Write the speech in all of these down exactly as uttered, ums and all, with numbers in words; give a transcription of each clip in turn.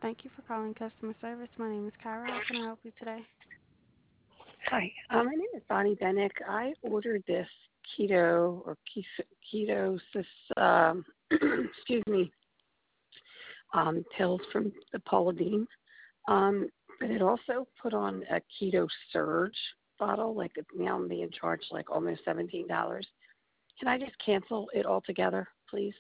Thank you for calling customer service. My name is Kyra. How can I help you today? Hi, uh, my name is Bonnie Bennick. I ordered this keto or kes- ketosis, um, excuse me, um, pills from the Polidine, um, but it also put on a keto surge bottle. Like it's now I'm being charged like almost seventeen dollars. Can I just cancel it altogether, please?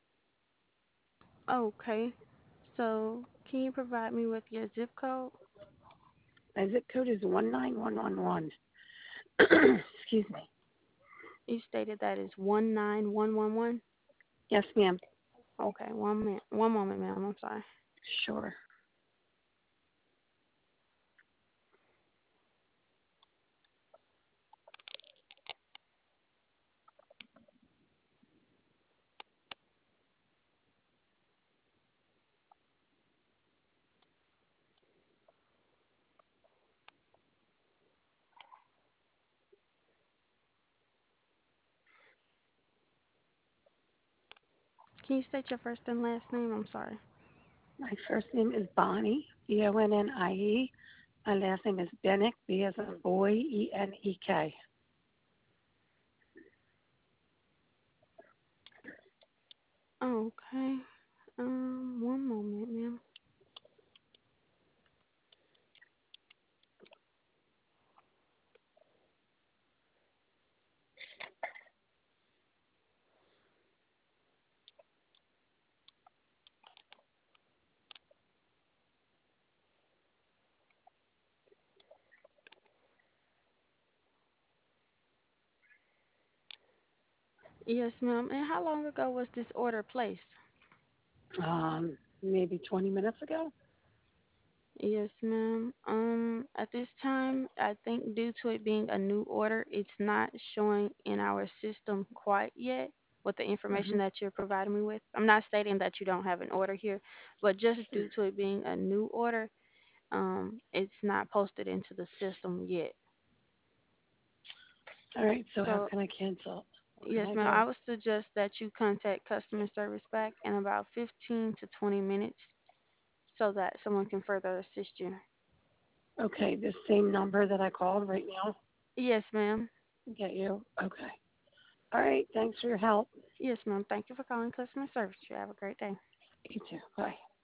Okay. So, can you provide me with your zip code? My zip code is one nine one one one. Excuse me. You stated that is one nine one one one. Yes, ma'am. Okay, one minute. One moment, ma'am. I'm sorry. Sure. Can you state your first and last name? I'm sorry. My first name is Bonnie, B O N N I E. My last name is Bennick, B as in boy, E N E K. Okay. Um, one moment, ma'am. Yes, ma'am. And how long ago was this order placed? Um, maybe twenty minutes ago. Yes, ma'am. Um, at this time, I think due to it being a new order, it's not showing in our system quite yet with the Hmm. information that you're providing me with. I'm not stating that you don't have an order here, but just due to it being a new order, um, it's not posted into the system yet. All right, so how So, can I cancel? Where can yes, I ma'am, I go? would suggest that you contact customer service back in about fifteen to twenty minutes so that someone can further assist you. Okay, this same number that I called right now. Yes, ma'am. Get you? Okay. All right, thanks for your help. Yes, ma'am. Thank you for calling customer service. You have a great day. You too. Bye.